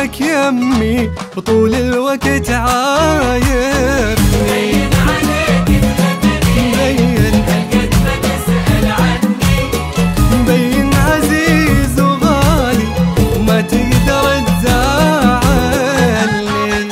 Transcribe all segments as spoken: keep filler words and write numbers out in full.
لك يمي وطول الوقت عايرني. مبين عليك تهمني مبين هالقد ما تسأل عني. مبين عزيز وغالي وما تقدر تزعلني.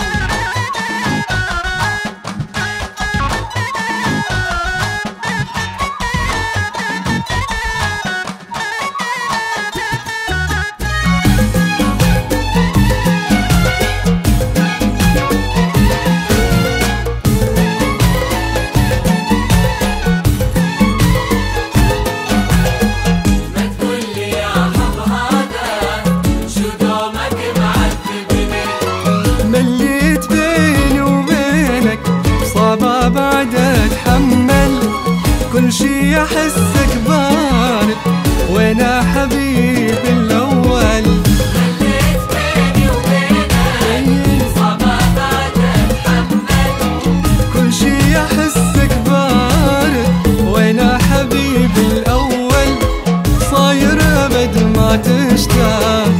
مليت بيني وبينك صعبة بعد اتحمل، كل شي احسك بارد وانا حبيبي الاول. مليت بيني وبينك صعبة بعد اتحمل، كل شي احسك بارد وانا حبيبي الاول. صاير ابد ما تشتاق